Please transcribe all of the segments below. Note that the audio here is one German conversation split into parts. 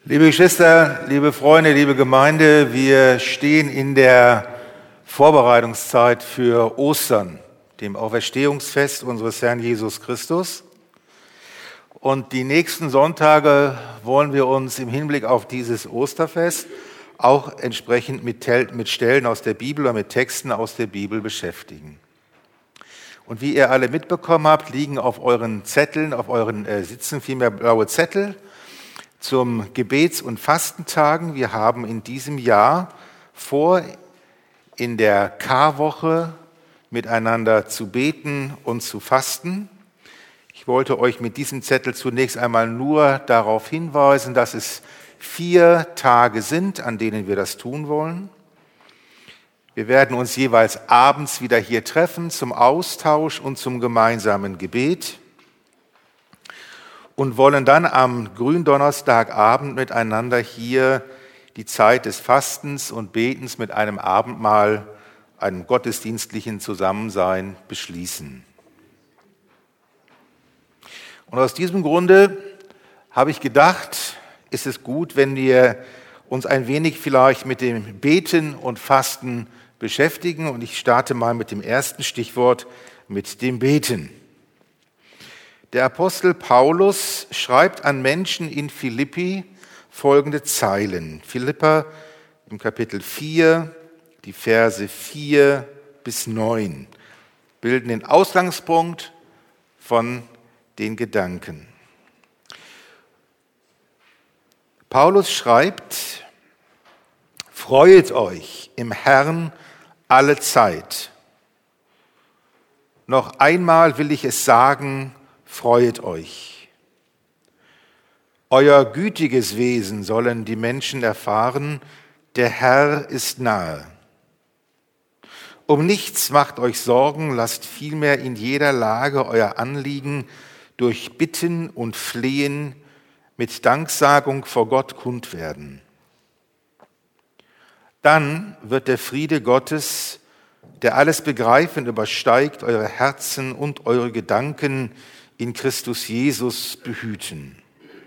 Liebe Geschwister, liebe Freunde, liebe Gemeinde, wir stehen in der Vorbereitungszeit für Ostern, dem Auferstehungsfest unseres Herrn Jesus Christus. Und die nächsten Sonntage wollen wir uns im Hinblick auf dieses Osterfest auch entsprechend mit Stellen aus der Bibel oder mit Texten aus der Bibel beschäftigen. Und wie ihr alle mitbekommen habt, liegen auf euren Zetteln, auf euren Sitzen vielmehr blaue Zettel zum Gebets- und Fastentagen. Wir haben in diesem Jahr vor, in der Karwoche miteinander zu beten und zu fasten. Ich wollte euch mit diesem Zettel zunächst einmal nur darauf hinweisen, dass es 4 Tage sind, an denen wir das tun wollen. Wir werden uns jeweils abends wieder hier treffen zum Austausch und zum gemeinsamen Gebet und wollen dann am Gründonnerstagabend miteinander hier die Zeit des Fastens und Betens mit einem Abendmahl, einem gottesdienstlichen Zusammensein beschließen. Und aus diesem Grunde habe ich gedacht, ist es gut, wenn wir uns ein wenig vielleicht mit dem Beten und Fasten beschäftigen. Und ich starte mal mit dem ersten Stichwort, mit dem Beten. Der Apostel Paulus schreibt an Menschen in Philippi folgende Zeilen. Philipper im Kapitel 4, die Verse 4 bis 9, bilden den Ausgangspunkt von den Gedanken. Paulus schreibt: Freuet euch im Herrn alle Zeit. Noch einmal will ich es sagen, freuet euch. Euer gütiges Wesen sollen die Menschen erfahren, der Herr ist nahe. Um nichts macht euch Sorgen, lasst vielmehr in jeder Lage euer Anliegen durch Bitten und Flehen mit Danksagung vor Gott kund werden. Dann wird der Friede Gottes, der alles Begreifen übersteigt, eure Herzen und eure Gedanken in Christus Jesus behüten.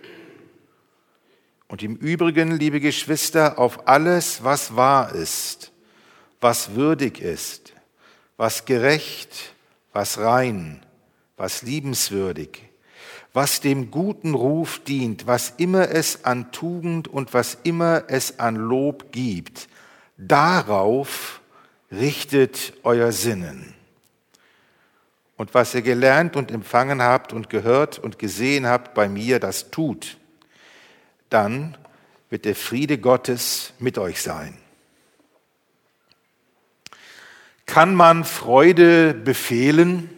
Und im Übrigen, liebe Geschwister, auf alles, was wahr ist, was würdig ist, was gerecht, was rein, was liebenswürdig, was dem guten Ruf dient, was immer es an Tugend und was immer es an Lob gibt, darauf richtet euer Sinnen. Und was ihr gelernt und empfangen habt und gehört und gesehen habt bei mir, das tut. Dann wird der Friede Gottes mit euch sein. Kann man Freude befehlen?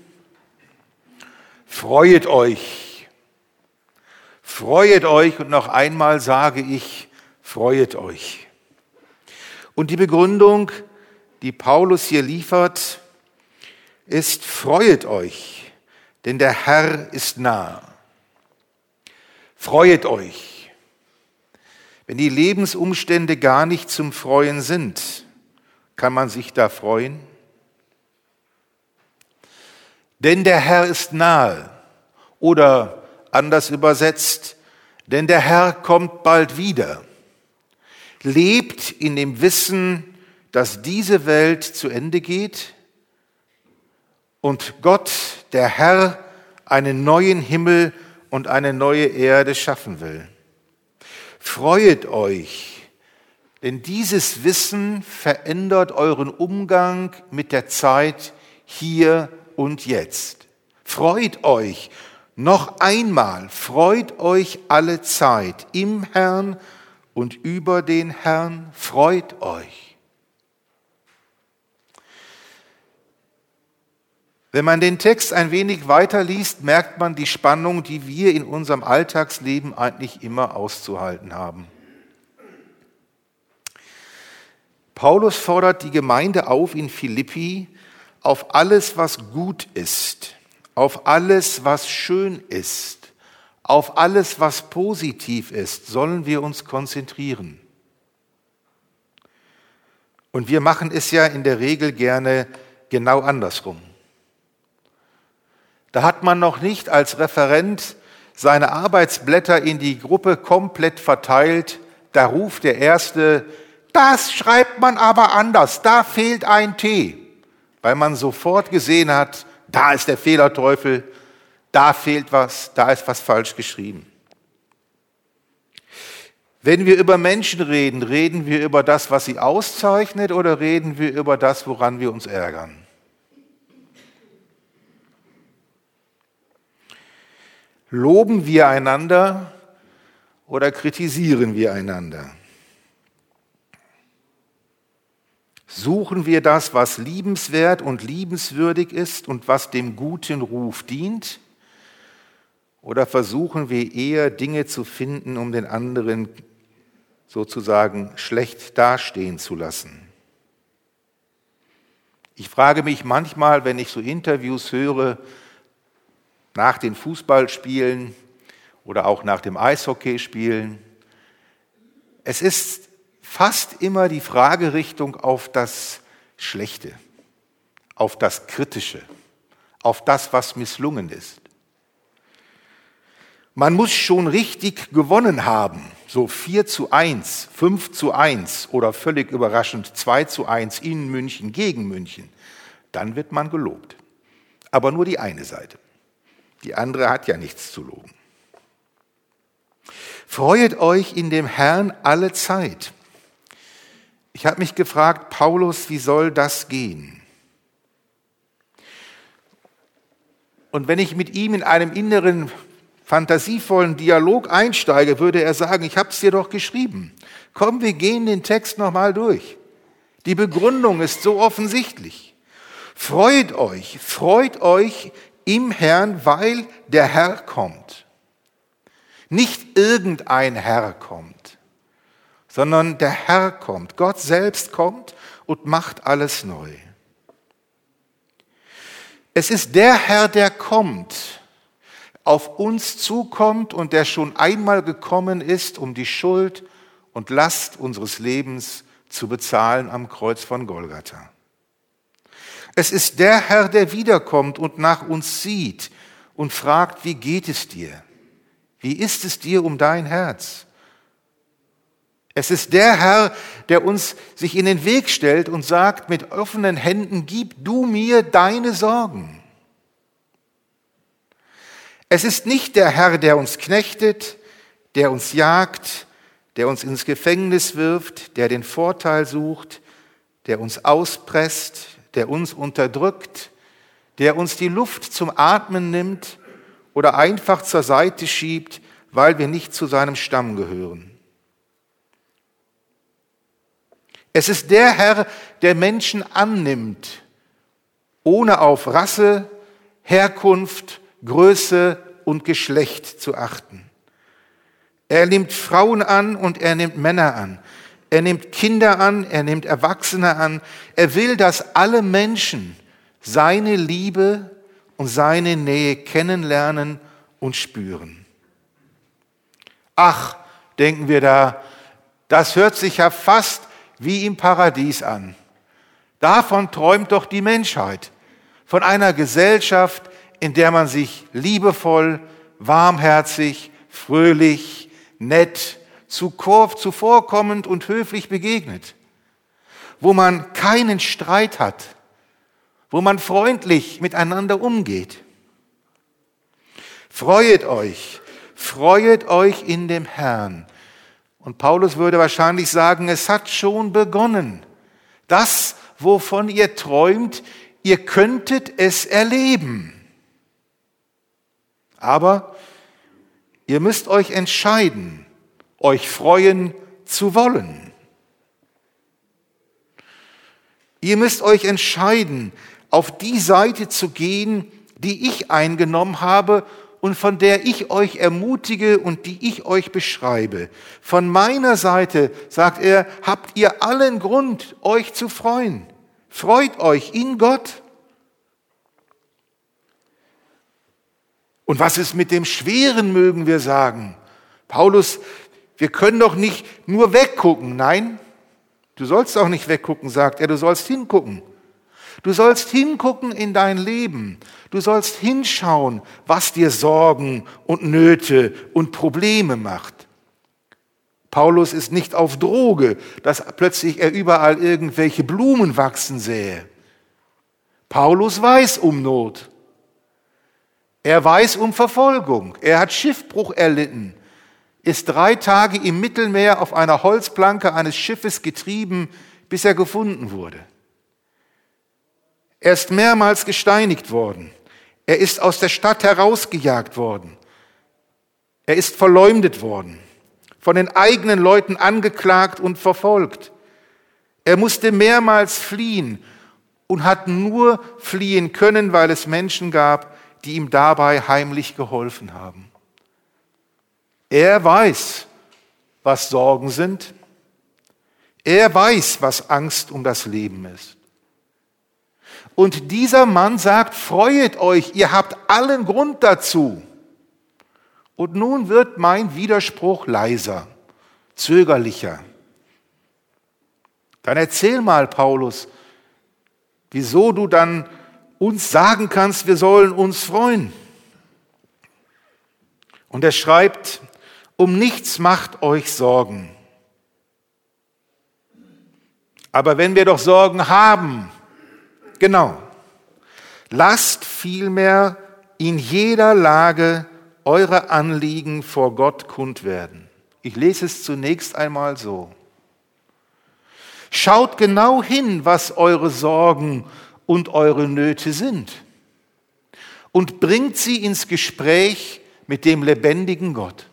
Freuet euch. Freuet euch, und noch einmal sage ich, freuet euch. Und die Begründung, die Paulus hier liefert, ist: Freuet euch, denn der Herr ist nahe. Freuet euch. Wenn die Lebensumstände gar nicht zum Freuen sind, kann man sich da freuen? Denn der Herr ist nahe. Oder anders übersetzt, denn der Herr kommt bald wieder. Lebt in dem Wissen, dass diese Welt zu Ende geht und Gott, der Herr, einen neuen Himmel und eine neue Erde schaffen will. Freuet euch, denn dieses Wissen verändert euren Umgang mit der Zeit hier und jetzt. Freut euch, noch einmal, freut euch alle Zeit im Herrn und über den Herrn, freut euch. Wenn man den Text ein wenig weiterliest, merkt man die Spannung, die wir in unserem Alltagsleben eigentlich immer auszuhalten haben. Paulus fordert die Gemeinde auf in Philippi, auf alles, was gut ist, auf alles, was schön ist, auf alles, was positiv ist, sollen wir uns konzentrieren. Und wir machen es ja in der Regel gerne genau andersrum. Da hat man noch nicht als Referent seine Arbeitsblätter in die Gruppe komplett verteilt, da ruft der Erste: Das schreibt man aber anders, da fehlt ein T. Weil man sofort gesehen hat, da ist der Fehlerteufel, da fehlt was, da ist was falsch geschrieben. Wenn wir über Menschen reden, reden wir über das, was sie auszeichnet, oder reden wir über das, woran wir uns ärgern? Loben wir einander oder kritisieren wir einander? Suchen wir das, was liebenswert und liebenswürdig ist und was dem guten Ruf dient? Oder versuchen wir eher Dinge zu finden, um den anderen sozusagen schlecht dastehen zu lassen? Ich frage mich manchmal, wenn ich so Interviews höre, nach den Fußballspielen oder auch nach dem Eishockeyspielen, es ist fast immer die Fragerichtung auf das Schlechte, auf das Kritische, auf das, was misslungen ist. Man muss schon richtig gewonnen haben, so 4:1, 5:1 oder völlig überraschend 2:1 in München gegen München. Dann wird man gelobt. Aber nur die eine Seite. Die andere hat ja nichts zu loben. Freuet euch in dem Herrn alle Zeit. Ich habe mich gefragt, Paulus, wie soll das gehen? Und wenn ich mit ihm in einem inneren, fantasievollen Dialog einsteige, würde er sagen, ich habe es dir doch geschrieben. Komm, wir gehen den Text nochmal durch. Die Begründung ist so offensichtlich. Freut euch im Herrn, weil der Herr kommt. Nicht irgendein Herr kommt, sondern der Herr kommt. Gott selbst kommt und macht alles neu. Es ist der Herr, der kommt, auf uns zukommt und der schon einmal gekommen ist, um die Schuld und Last unseres Lebens zu bezahlen am Kreuz von Golgatha. Es ist der Herr, der wiederkommt und nach uns sieht und fragt, wie geht es dir? Wie ist es dir um dein Herz? Es ist der Herr, der uns sich in den Weg stellt und sagt, mit offenen Händen, gib du mir deine Sorgen. Es ist nicht der Herr, der uns knechtet, der uns jagt, der uns ins Gefängnis wirft, der den Vorteil sucht, der uns auspresst, der uns unterdrückt, der uns die Luft zum Atmen nimmt oder einfach zur Seite schiebt, weil wir nicht zu seinem Stamm gehören. Es ist der Herr, der Menschen annimmt, ohne auf Rasse, Herkunft, Größe und Geschlecht zu achten. Er nimmt Frauen an und er nimmt Männer an. Er nimmt Kinder an, er nimmt Erwachsene an. Er will, dass alle Menschen seine Liebe und seine Nähe kennenlernen und spüren. Ach, denken wir da, das hört sich ja fast wie im Paradies an. Davon träumt doch die Menschheit, von einer Gesellschaft, in der man sich liebevoll, warmherzig, fröhlich, nett, zuvorkommend und höflich begegnet, wo man keinen Streit hat, wo man freundlich miteinander umgeht. Freuet euch in dem Herrn. Und Paulus würde wahrscheinlich sagen, es hat schon begonnen. Das, wovon ihr träumt, ihr könntet es erleben. Aber ihr müsst euch entscheiden, euch freuen zu wollen. Ihr müsst euch entscheiden, auf die Seite zu gehen, die ich eingenommen habe und von der ich euch ermutige und die ich euch beschreibe. Von meiner Seite, sagt er, habt ihr allen Grund, euch zu freuen. Freut euch in Gott. Und was ist mit dem Schweren, mögen wir sagen? Paulus, wir können doch nicht nur weggucken. Nein, du sollst auch nicht weggucken, sagt er, du sollst hingucken. Du sollst hingucken in dein Leben. Du sollst hinschauen, was dir Sorgen und Nöte und Probleme macht. Paulus ist nicht auf Droge, dass plötzlich er überall irgendwelche Blumen wachsen sähe. Paulus weiß um Not. Er weiß um Verfolgung. Er hat Schiffbruch erlitten, ist 3 Tage im Mittelmeer auf einer Holzplanke eines Schiffes getrieben, bis er gefunden wurde. Er ist mehrmals gesteinigt worden. Er ist aus der Stadt herausgejagt worden. Er ist verleumdet worden, von den eigenen Leuten angeklagt und verfolgt. Er musste mehrmals fliehen und hat nur fliehen können, weil es Menschen gab, die ihm dabei heimlich geholfen haben. Er weiß, was Sorgen sind. Er weiß, was Angst um das Leben ist. Und dieser Mann sagt, freuet euch, ihr habt allen Grund dazu. Und nun wird mein Widerspruch leiser, zögerlicher. Dann erzähl mal, Paulus, wieso du dann uns sagen kannst, wir sollen uns freuen. Und er schreibt, um nichts macht euch Sorgen. Aber wenn wir doch Sorgen haben, genau, lasst vielmehr in jeder Lage eure Anliegen vor Gott kund werden. Ich lese es zunächst einmal so. Schaut genau hin, was eure Sorgen und eure Nöte sind und bringt sie ins Gespräch mit dem lebendigen Gott.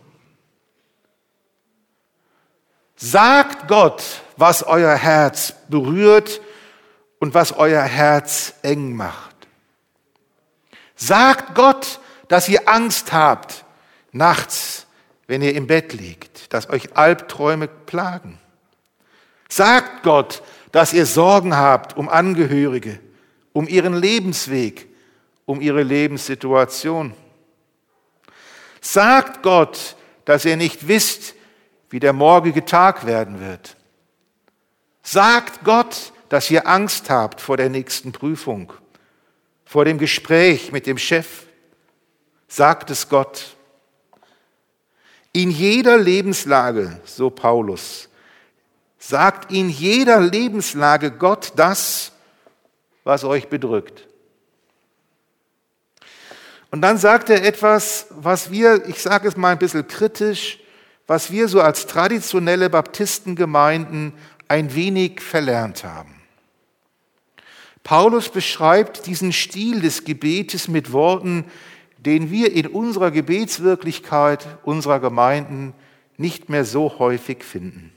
Sagt Gott, was euer Herz berührt und was euer Herz eng macht. Sagt Gott, dass ihr Angst habt nachts, wenn ihr im Bett liegt, dass euch Albträume plagen. Sagt Gott, dass ihr Sorgen habt um Angehörige, um ihren Lebensweg, um ihre Lebenssituation. Sagt Gott, dass ihr nicht wisst, wie der morgige Tag werden wird. Sagt Gott, dass ihr Angst habt vor der nächsten Prüfung, vor dem Gespräch mit dem Chef. Sagt es Gott. In jeder Lebenslage, so Paulus, sagt in jeder Lebenslage Gott das, was euch bedrückt. Und dann sagt er etwas, was wir, ich sage es mal ein bisschen kritisch, was wir so als traditionelle Baptistengemeinden ein wenig verlernt haben. Paulus beschreibt diesen Stil des Gebetes mit Worten, den wir in unserer Gebetswirklichkeit unserer Gemeinden nicht mehr so häufig finden.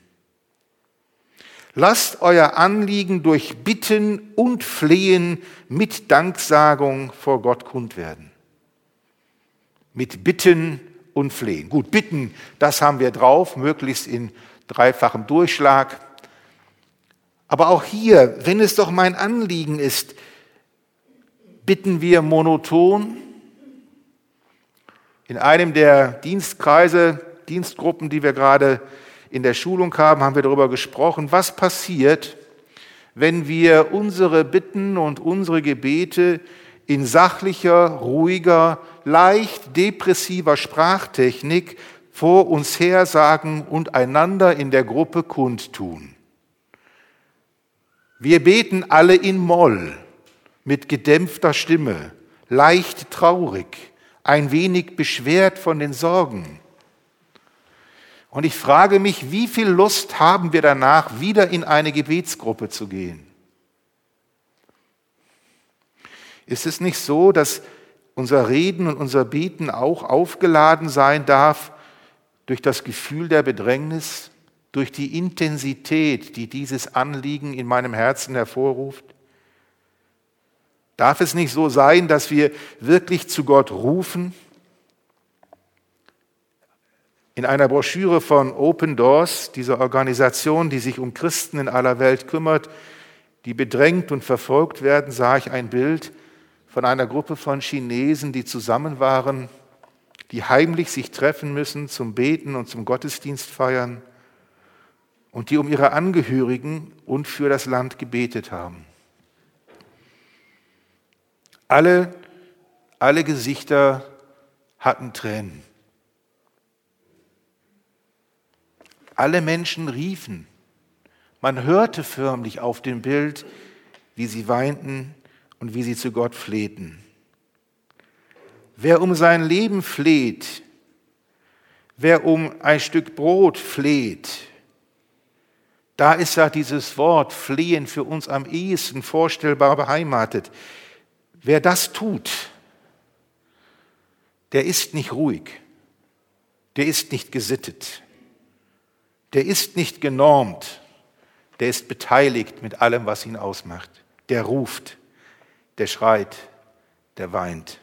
Lasst euer Anliegen durch Bitten und Flehen mit Danksagung vor Gott kund werden. Mit Bitten und Flehen. Gut, Bitten, das haben wir drauf, möglichst in 3-fachem Durchschlag. Aber auch hier, wenn es doch mein Anliegen ist, bitten wir monoton. In einem der Dienstgruppen, die wir gerade in der Schulung haben wir darüber gesprochen, was passiert, wenn wir unsere Bitten und unsere Gebete in sachlicher, ruhiger, leicht depressiver Sprachtechnik vor uns her sagen und einander in der Gruppe kundtun. Wir beten alle in Moll, mit gedämpfter Stimme, leicht traurig, ein wenig beschwert von den Sorgen. Und ich frage mich, wie viel Lust haben wir danach, wieder in eine Gebetsgruppe zu gehen? Ist es nicht so, dass unser Reden und unser Beten auch aufgeladen sein darf durch das Gefühl der Bedrängnis, durch die Intensität, die dieses Anliegen in meinem Herzen hervorruft? Darf es nicht so sein, dass wir wirklich zu Gott rufen? In einer Broschüre von Open Doors, dieser Organisation, die sich um Christen in aller Welt kümmert, die bedrängt und verfolgt werden, sah ich ein Bild von einer Gruppe von Chinesen, die zusammen waren, die heimlich sich treffen müssen zum Beten und zum Gottesdienst feiern und die um ihre Angehörigen und für das Land gebetet haben. Alle Gesichter hatten Tränen. Alle Menschen riefen. Man hörte förmlich auf dem Bild, wie sie weinten und wie sie zu Gott flehten. Wer um sein Leben fleht, wer um ein Stück Brot fleht, da ist ja dieses Wort flehen für uns am ehesten vorstellbar beheimatet. Wer das tut, der ist nicht ruhig, der ist nicht gesittet, der ist nicht genormt, der ist beteiligt mit allem, was ihn ausmacht. Der ruft, der schreit, der weint.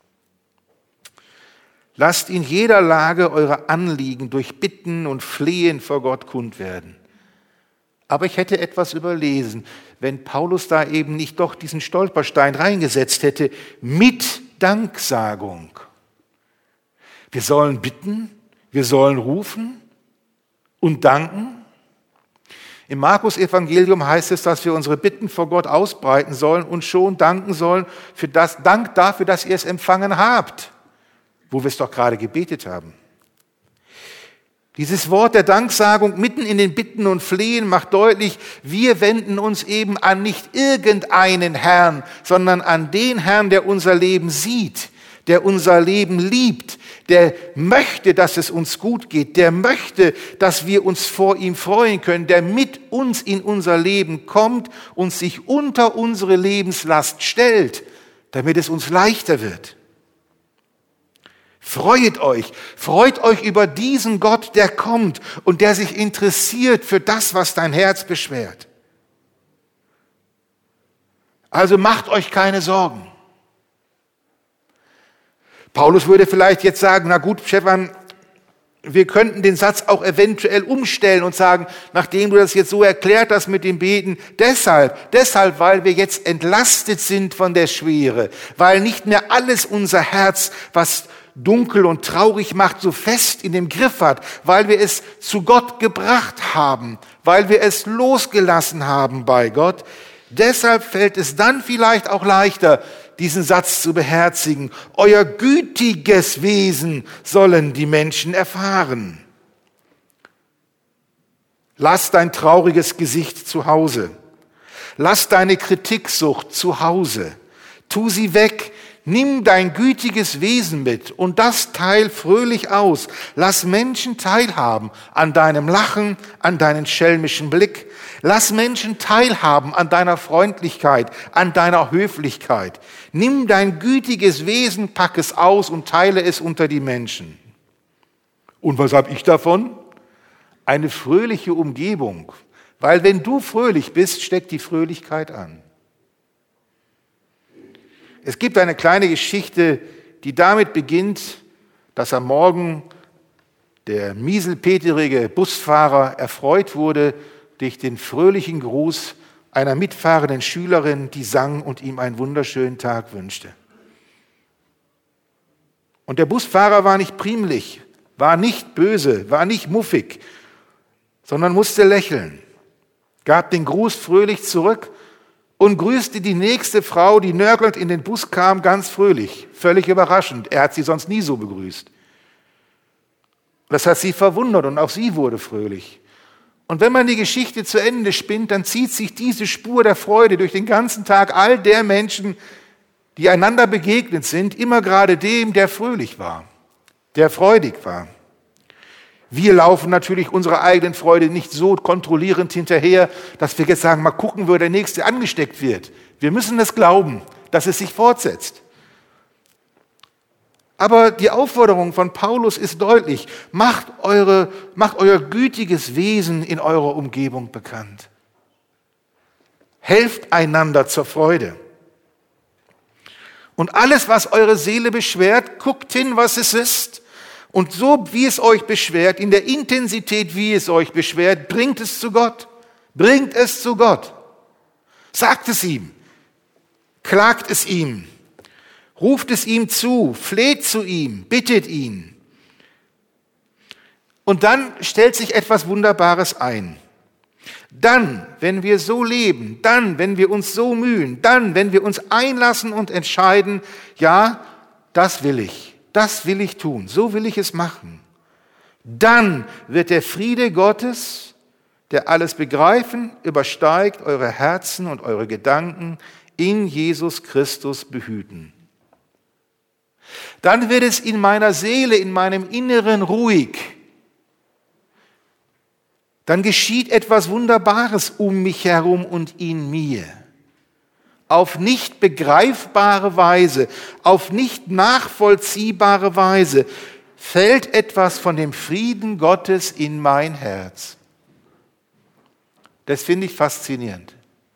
Lasst in jeder Lage eure Anliegen durch Bitten und Flehen vor Gott kund werden. Aber ich hätte etwas überlesen, wenn Paulus da eben nicht doch diesen Stolperstein reingesetzt hätte, mit Danksagung. Wir sollen bitten, wir sollen rufen und danken. Im Markus-Evangelium heißt es, dass wir unsere Bitten vor Gott ausbreiten sollen und schon danken sollen für das Dank dafür, dass ihr es empfangen habt, wo wir es doch gerade gebetet haben. Dieses Wort der Danksagung mitten in den Bitten und Flehen macht deutlich, wir wenden uns eben an nicht irgendeinen Herrn, sondern an den Herrn, der unser Leben sieht, der unser Leben liebt, der möchte, dass es uns gut geht, der möchte, dass wir uns vor ihm freuen können, der mit uns in unser Leben kommt und sich unter unsere Lebenslast stellt, damit es uns leichter wird. Freut euch über diesen Gott, der kommt und der sich interessiert für das, was dein Herz beschwert. Also macht euch keine Sorgen. Paulus würde vielleicht jetzt sagen, na gut, Stefan, wir könnten den Satz auch eventuell umstellen und sagen, nachdem du das jetzt so erklärt hast mit dem Beten, deshalb, weil wir jetzt entlastet sind von der Schwere, weil nicht mehr alles unser Herz, was dunkel und traurig macht, so fest in dem Griff hat, weil wir es zu Gott gebracht haben, weil wir es losgelassen haben bei Gott. Deshalb fällt es dann vielleicht auch leichter, diesen Satz zu beherzigen. Euer gütiges Wesen sollen die Menschen erfahren. Lass dein trauriges Gesicht zu Hause. Lass deine Kritiksucht zu Hause. Tu sie weg. Nimm dein gütiges Wesen mit und das teil fröhlich aus. Lass Menschen teilhaben an deinem Lachen, an deinem schelmischen Blick. Lass Menschen teilhaben an deiner Freundlichkeit, an deiner Höflichkeit. Nimm dein gütiges Wesen, pack es aus und teile es unter die Menschen. Und was habe ich davon? Eine fröhliche Umgebung. Weil wenn du fröhlich bist, steckt die Fröhlichkeit an. Es gibt eine kleine Geschichte, die damit beginnt, dass am Morgen der mieselpeterige Busfahrer erfreut wurde durch den fröhlichen Gruß einer mitfahrenden Schülerin, die sang und ihm einen wunderschönen Tag wünschte. Und der Busfahrer war nicht primlich, war nicht böse, war nicht muffig, sondern musste lächeln, gab den Gruß fröhlich zurück und grüßte die nächste Frau, die nörgelnd in den Bus kam, ganz fröhlich, völlig überraschend. Er hat sie sonst nie so begrüßt. Das hat sie verwundert und auch sie wurde fröhlich. Und wenn man die Geschichte zu Ende spinnt, dann zieht sich diese Spur der Freude durch den ganzen Tag all der Menschen, die einander begegnet sind, immer gerade dem, der fröhlich war, der freudig war. Wir laufen natürlich unserer eigenen Freude nicht so kontrollierend hinterher, dass wir jetzt sagen, mal gucken, wo der Nächste angesteckt wird. Wir müssen es glauben, dass es sich fortsetzt. Aber die Aufforderung von Paulus ist deutlich. Macht euer gütiges Wesen in eurer Umgebung bekannt. Helft einander zur Freude. Und alles, was eure Seele beschwert, guckt hin, was es ist. Und so, wie es euch beschwert, in der Intensität, wie es euch beschwert, bringt es zu Gott. Bringt es zu Gott. Sagt es ihm. Klagt es ihm. Ruft es ihm zu. Fleht zu ihm. Bittet ihn. Und dann stellt sich etwas Wunderbares ein. Dann, wenn wir so leben, dann, wenn wir uns so mühen, dann, wenn wir uns einlassen und entscheiden, ja, das will ich tun, so will ich es machen, dann wird der Friede Gottes, der alles Begreifen übersteigt, eure Herzen und eure Gedanken in Jesus Christus behüten. Dann wird es in meiner Seele, in meinem Inneren ruhig. Dann geschieht etwas Wunderbares um mich herum und in mir. Auf nicht begreifbare Weise, auf nicht nachvollziehbare Weise fällt etwas von dem Frieden Gottes in mein Herz. Das finde ich faszinierend.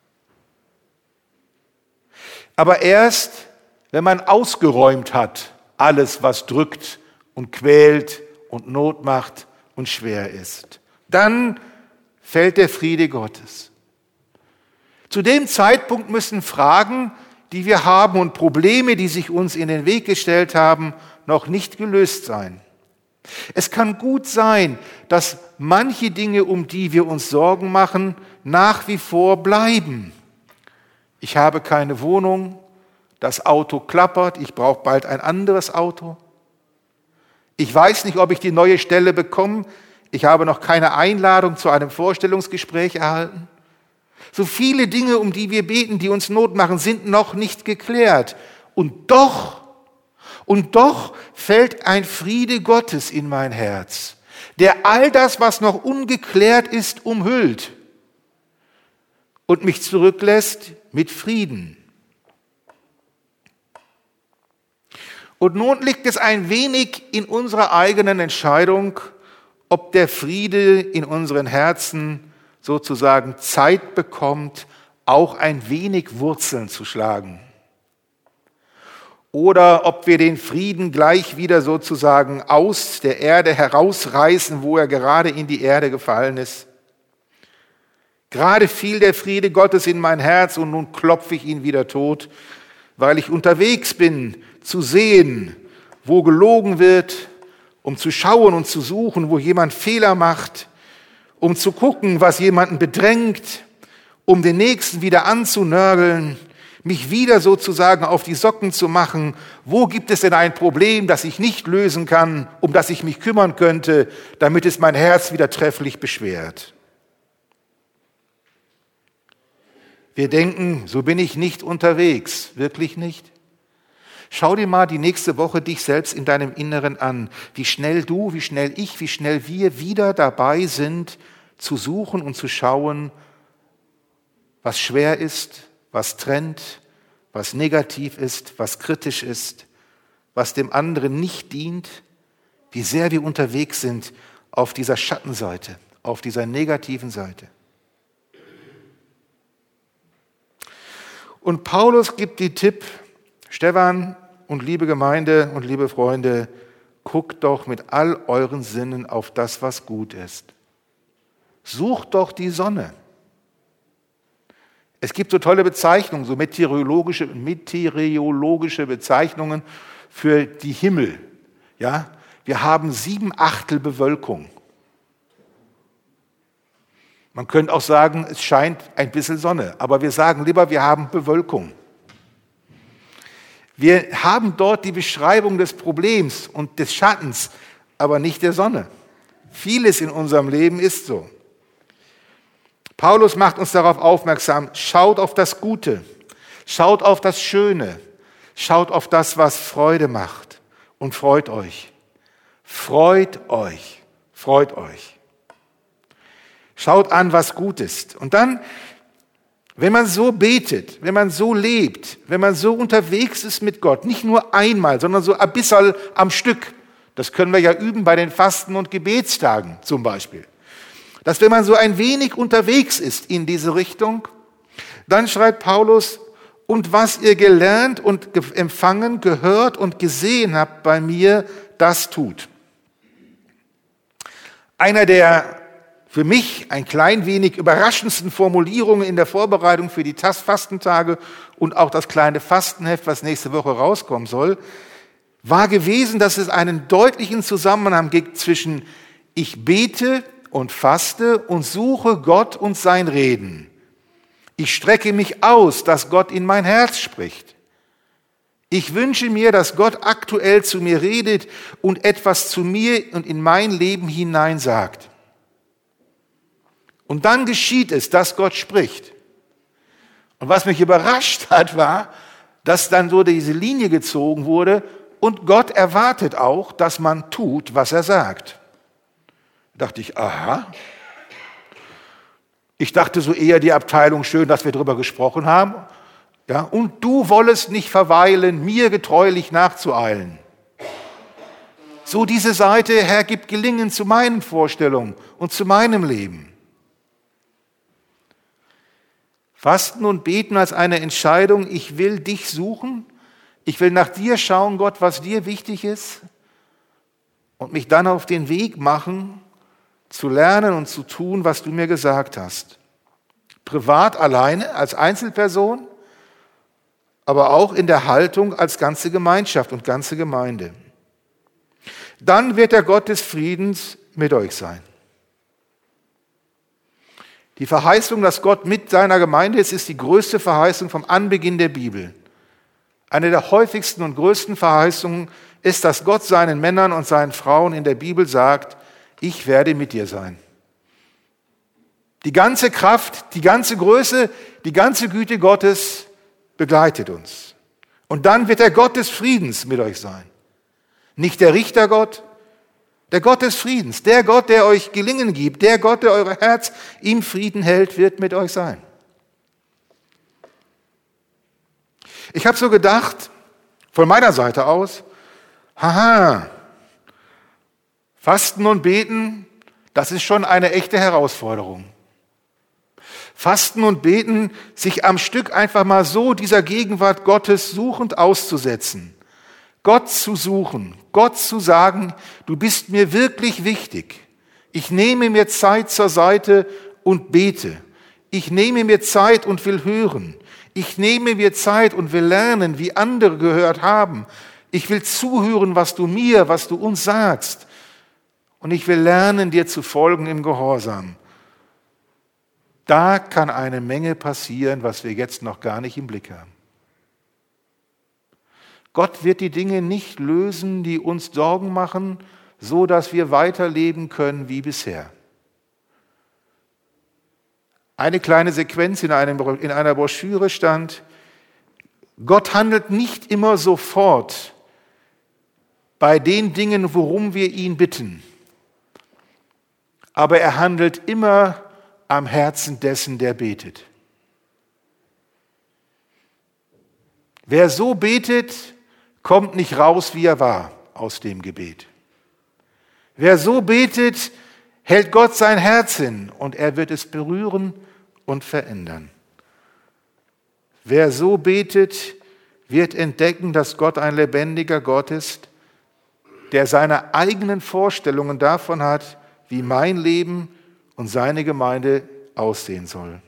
Aber erst, wenn man ausgeräumt hat, alles, was drückt und quält und Not macht und schwer ist, dann fällt der Friede Gottes. Zu dem Zeitpunkt müssen Fragen, die wir haben und Probleme, die sich uns in den Weg gestellt haben, noch nicht gelöst sein. Es kann gut sein, dass manche Dinge, um die wir uns Sorgen machen, nach wie vor bleiben. Ich habe keine Wohnung, das Auto klappert, ich brauche bald ein anderes Auto. Ich weiß nicht, ob ich die neue Stelle bekomme, ich habe noch keine Einladung zu einem Vorstellungsgespräch erhalten. So viele Dinge, um die wir beten, die uns Not machen, sind noch nicht geklärt. Und doch fällt ein Friede Gottes in mein Herz, der all das, was noch ungeklärt ist, umhüllt und mich zurücklässt mit Frieden. Und nun liegt es ein wenig in unserer eigenen Entscheidung, ob der Friede in unseren Herzen sozusagen Zeit bekommt, auch ein wenig Wurzeln zu schlagen. Oder ob wir den Frieden gleich wieder sozusagen aus der Erde herausreißen, wo er gerade in die Erde gefallen ist. Gerade fiel der Friede Gottes in mein Herz und nun klopfe ich ihn wieder tot, weil ich unterwegs bin, zu sehen, wo gelogen wird, um zu schauen und zu suchen, wo jemand Fehler macht, um zu gucken, was jemanden bedrängt, um den Nächsten wieder anzunörgeln, mich wieder sozusagen auf die Socken zu machen. Wo gibt es denn ein Problem, das ich nicht lösen kann, um das ich mich kümmern könnte, damit es mein Herz wieder trefflich beschwert? Wir denken, so bin ich nicht unterwegs. Wirklich nicht? Schau dir mal die nächste Woche dich selbst in deinem Inneren an, wie schnell du, wie schnell ich, wie schnell wir wieder dabei sind, zu suchen und zu schauen, was schwer ist, was trennt, was negativ ist, was kritisch ist, was dem anderen nicht dient, wie sehr wir unterwegs sind auf dieser Schattenseite, auf dieser negativen Seite. Und Paulus gibt den Tipp, Stefan und liebe Gemeinde und liebe Freunde, guckt doch mit all euren Sinnen auf das, was gut ist. Sucht doch die Sonne. Es gibt so tolle Bezeichnungen, so meteorologische Bezeichnungen für die Himmel. Ja? Wir haben 7/8 Bewölkung. Man könnte auch sagen, es scheint ein bisschen Sonne, aber wir sagen lieber, wir haben Bewölkung. Wir haben dort die Beschreibung des Problems und des Schattens, aber nicht der Sonne. Vieles in unserem Leben ist so. Paulus macht uns darauf aufmerksam, schaut auf das Gute, schaut auf das Schöne, schaut auf das, was Freude macht und freut euch. Freut euch, freut euch. Schaut an, was gut ist. Und dann, wenn man so betet, wenn man so lebt, wenn man so unterwegs ist mit Gott, nicht nur einmal, sondern so ein bisschen am Stück, das können wir ja üben bei den Fasten- und Gebetstagen zum Beispiel, dass wenn man so ein wenig unterwegs ist in diese Richtung, dann schreibt Paulus, und was ihr gelernt und empfangen, gehört und gesehen habt bei mir, das tut. Einer der für mich ein klein wenig überraschendsten Formulierungen in der Vorbereitung für die Fastentage und auch das kleine Fastenheft, was nächste Woche rauskommen soll, war gewesen, dass es einen deutlichen Zusammenhang gibt zwischen ich bete und faste und suche Gott und sein Reden. Ich strecke mich aus, dass Gott in mein Herz spricht. Ich wünsche mir, dass Gott aktuell zu mir redet und etwas zu mir und in mein Leben hinein sagt. Und dann geschieht es, dass Gott spricht. Und was mich überrascht hat, war, dass dann so diese Linie gezogen wurde und Gott erwartet auch, dass man tut, was er sagt. Da dachte ich, aha. Ich dachte so eher die Abteilung, schön, dass wir darüber gesprochen haben. Ja, und du wollest nicht verweilen, mir getreulich nachzueilen. So diese Seite, Herr, gib Gelingen zu meinen Vorstellungen und zu meinem Leben. Fasten und Beten als eine Entscheidung, ich will dich suchen, ich will nach dir schauen, Gott, was dir wichtig ist und mich dann auf den Weg machen, zu lernen und zu tun, was du mir gesagt hast. Privat alleine, als Einzelperson, aber auch in der Haltung als ganze Gemeinschaft und ganze Gemeinde. Dann wird der Gott des Friedens mit euch sein. Die Verheißung, dass Gott mit seiner Gemeinde ist die größte Verheißung vom Anbeginn der Bibel. Eine der häufigsten und größten Verheißungen ist, dass Gott seinen Männern und seinen Frauen in der Bibel sagt, ich werde mit dir sein. Die ganze Kraft, die ganze Größe, die ganze Güte Gottes begleitet uns. Und dann wird der Gott des Friedens mit euch sein. Nicht der Richtergott, der Gott des Friedens, der Gott, der euch Gelingen gibt, der Gott, der euer Herz im Frieden hält, wird mit euch sein. Ich habe so gedacht, von meiner Seite aus, Fasten und Beten, das ist schon eine echte Herausforderung. Fasten und Beten, sich am Stück einfach mal so dieser Gegenwart Gottes suchend auszusetzen. Gott zu suchen, Gott zu sagen, du bist mir wirklich wichtig. Ich nehme mir Zeit zur Seite und bete. Ich nehme mir Zeit und will hören. Ich nehme mir Zeit und will lernen, wie andere gehört haben. Ich will zuhören, was du uns sagst. Und ich will lernen, dir zu folgen im Gehorsam. Da kann eine Menge passieren, was wir jetzt noch gar nicht im Blick haben. Gott wird die Dinge nicht lösen, die uns Sorgen machen, so dass wir weiterleben können wie bisher. Eine kleine Sequenz in einer Broschüre stand, Gott handelt nicht immer sofort bei den Dingen, worum wir ihn bitten, aber er handelt immer am Herzen dessen, der betet. Wer so betet, kommt nicht raus, wie er war, aus dem Gebet. Wer so betet, hält Gott sein Herz hin und er wird es berühren und verändern. Wer so betet, wird entdecken, dass Gott ein lebendiger Gott ist, der seine eigenen Vorstellungen davon hat, wie mein Leben und seine Gemeinde aussehen soll.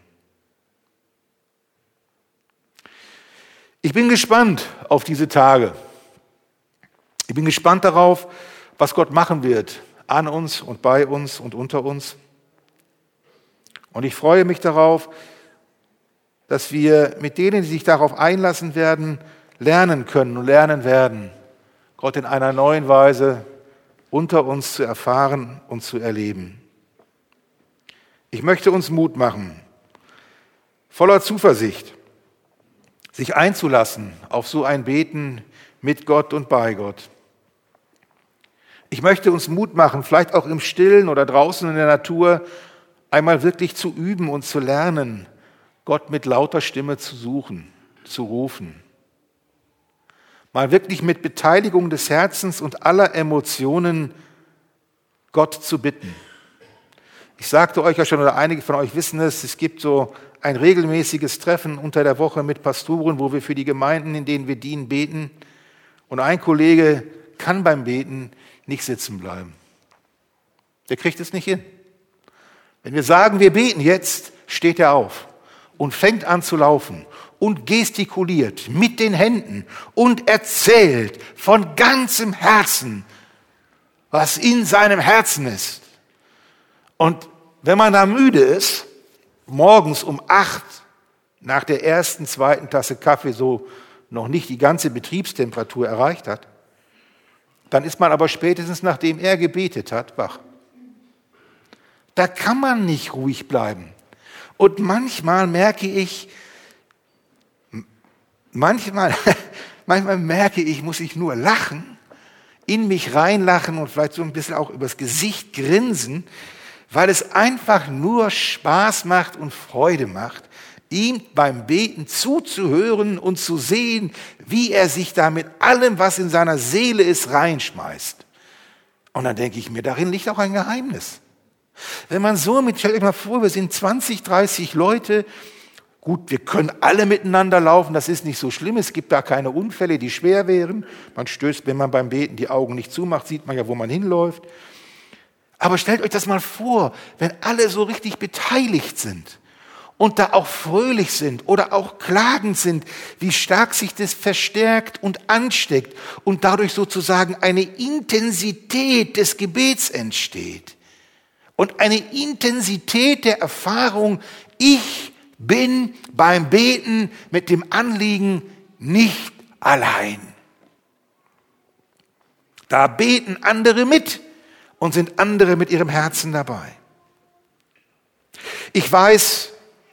Ich bin gespannt auf diese Tage. Ich bin gespannt darauf, was Gott machen wird an uns und bei uns und unter uns. Und ich freue mich darauf, dass wir mit denen, die sich darauf einlassen werden, lernen können und lernen werden, Gott in einer neuen Weise unter uns zu erfahren und zu erleben. Ich möchte uns Mut machen, voller Zuversicht, sich einzulassen auf so ein Beten mit Gott und bei Gott. Ich möchte uns Mut machen, vielleicht auch im Stillen oder draußen in der Natur, einmal wirklich zu üben und zu lernen, Gott mit lauter Stimme zu suchen, zu rufen. Mal wirklich mit Beteiligung des Herzens und aller Emotionen Gott zu bitten. Ich sagte euch ja schon, oder einige von euch wissen es gibt so ein regelmäßiges Treffen unter der Woche mit Pastoren, wo wir für die Gemeinden, in denen wir dienen, beten. Und ein Kollege kann beim Beten nicht sitzen bleiben. Der kriegt es nicht hin. Wenn wir sagen, wir beten jetzt, steht er auf und fängt an zu laufen und gestikuliert mit den Händen und erzählt von ganzem Herzen, was in seinem Herzen ist. Und wenn man da müde ist, morgens um 8 nach der ersten, zweiten Tasse Kaffee so noch nicht die ganze Betriebstemperatur erreicht hat, dann ist man aber spätestens, nachdem er gebetet hat, wach. Da kann man nicht ruhig bleiben. Und manchmal merke ich, muss ich nur lachen, in mich reinlachen und vielleicht so ein bisschen auch übers Gesicht grinsen, weil es einfach nur Spaß macht und Freude macht, ihm beim Beten zuzuhören und zu sehen, wie er sich da mit allem, was in seiner Seele ist, reinschmeißt. Und dann denke ich mir, darin liegt auch ein Geheimnis. Wenn man so stellt euch mal vor, wir sind 20, 30 Leute, gut, wir können alle miteinander laufen, das ist nicht so schlimm, es gibt da keine Unfälle, die schwer wären. Man stößt, wenn man beim Beten die Augen nicht zumacht, sieht man ja, wo man hinläuft. Aber stellt euch das mal vor, wenn alle so richtig beteiligt sind und da auch fröhlich sind oder auch klagend sind, wie stark sich das verstärkt und ansteckt und dadurch sozusagen eine Intensität des Gebets entsteht. Und eine Intensität der Erfahrung, ich bin beim Beten mit dem Anliegen nicht allein. Da beten andere mit und sind andere mit ihrem Herzen dabei. Ich weiß,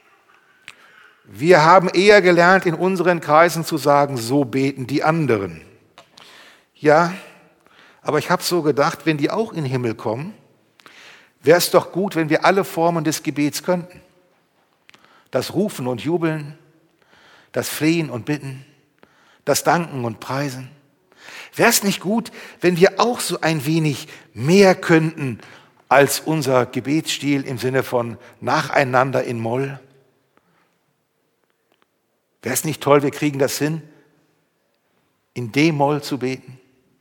wir haben eher gelernt, in unseren Kreisen zu sagen, so beten die anderen. Ja, aber ich habe so gedacht, wenn die auch in den Himmel kommen, wäre es doch gut, wenn wir alle Formen des Gebets könnten. Das Rufen und Jubeln, das Flehen und Bitten, das Danken und Preisen. Wäre es nicht gut, wenn wir auch so ein wenig mehr könnten als unser Gebetsstil im Sinne von nacheinander in Moll? Wäre es nicht toll, wir kriegen das hin, in D-Moll zu beten?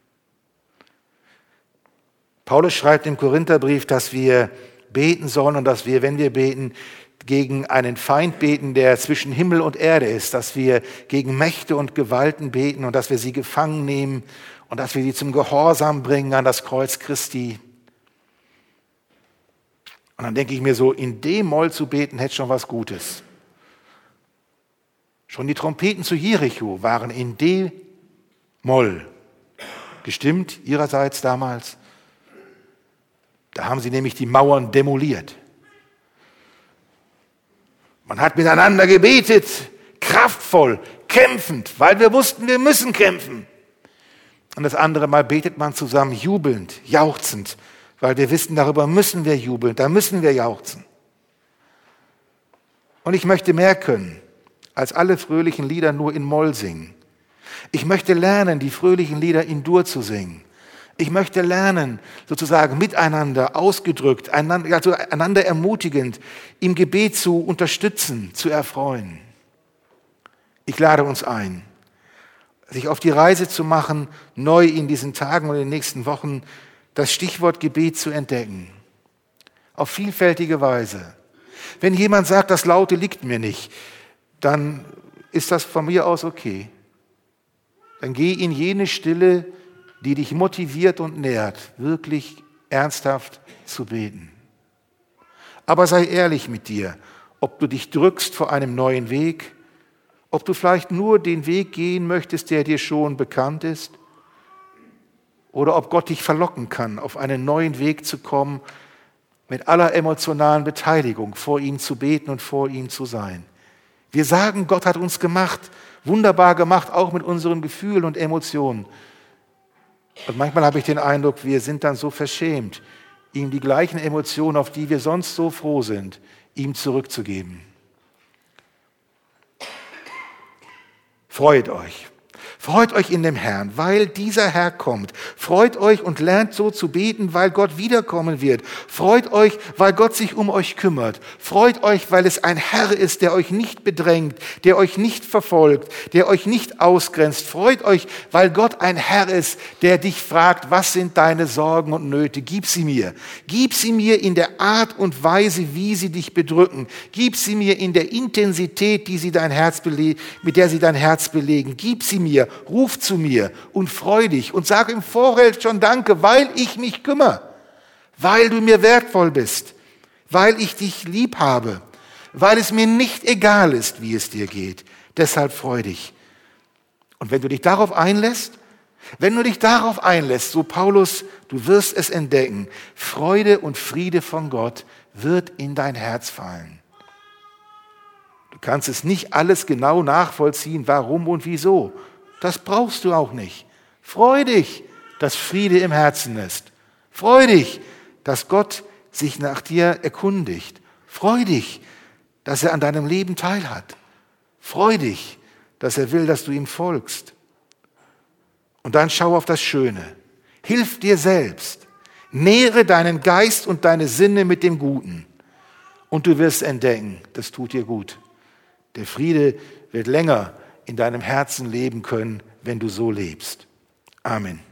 Paulus schreibt im Korintherbrief, dass wir beten sollen und dass wir, wenn wir beten, gegen einen Feind beten, der zwischen Himmel und Erde ist, dass wir gegen Mächte und Gewalten beten und dass wir sie gefangen nehmen und dass wir sie zum Gehorsam bringen an das Kreuz Christi. Und dann denke ich mir so, in D-Moll zu beten, hätte schon was Gutes. Schon die Trompeten zu Jericho waren in D-Moll gestimmt, ihrerseits damals. Da haben sie nämlich die Mauern demoliert. Man hat miteinander gebetet, kraftvoll, kämpfend, weil wir wussten, wir müssen kämpfen. Und das andere Mal betet man zusammen jubelnd, jauchzend, weil wir wissen, darüber müssen wir jubeln, da müssen wir jauchzen. Und ich möchte mehr können, als alle fröhlichen Lieder nur in Moll singen. Ich möchte lernen, die fröhlichen Lieder in Dur zu singen. Ich möchte lernen, sozusagen miteinander ausgedrückt, einander ermutigend, im Gebet zu unterstützen, zu erfreuen. Ich lade uns ein, sich auf die Reise zu machen, neu in diesen Tagen und in den nächsten Wochen das Stichwort Gebet zu entdecken. Auf vielfältige Weise. Wenn jemand sagt, das Laute liegt mir nicht, dann ist das von mir aus okay. Dann geh in jene Stille, die dich motiviert und nährt, wirklich ernsthaft zu beten. Aber sei ehrlich mit dir, ob du dich drückst vor einem neuen Weg, ob du vielleicht nur den Weg gehen möchtest, der dir schon bekannt ist, oder ob Gott dich verlocken kann, auf einen neuen Weg zu kommen, mit aller emotionalen Beteiligung vor ihm zu beten und vor ihm zu sein. Wir sagen, Gott hat uns gemacht, wunderbar gemacht, auch mit unseren Gefühlen und Emotionen. Und manchmal habe ich den Eindruck, wir sind dann so verschämt, ihm die gleichen Emotionen, auf die wir sonst so froh sind, ihm zurückzugeben. Freut euch. Freut euch in dem Herrn, weil dieser Herr kommt. Freut euch und lernt so zu beten, weil Gott wiederkommen wird. Freut euch, weil Gott sich um euch kümmert. Freut euch, weil es ein Herr ist, der euch nicht bedrängt, der euch nicht verfolgt, der euch nicht ausgrenzt. Freut euch, weil Gott ein Herr ist, der dich fragt, was sind deine Sorgen und Nöte? Gib sie mir. Gib sie mir in der Art und Weise, wie sie dich bedrücken. Gib sie mir in der Intensität, mit der sie dein Herz belegen. Gib sie mir. Ruf zu mir und freu dich und sag im Vorfeld schon Danke, weil ich mich kümmere, weil du mir wertvoll bist, weil ich dich lieb habe, weil es mir nicht egal ist, wie es dir geht. Deshalb freu dich. Und wenn du dich darauf einlässt, so Paulus, du wirst es entdecken, Freude und Friede von Gott wird in dein Herz fallen. Du kannst es nicht alles genau nachvollziehen, warum und wieso. Das brauchst du auch nicht. Freu dich, dass Friede im Herzen ist. Freu dich, dass Gott sich nach dir erkundigt. Freu dich, dass er an deinem Leben teilhat. Freu dich, dass er will, dass du ihm folgst. Und dann schau auf das Schöne. Hilf dir selbst. Nähre deinen Geist und deine Sinne mit dem Guten. Und du wirst entdecken, das tut dir gut. Der Friede wird länger in deinem Herzen leben können, wenn du so lebst. Amen.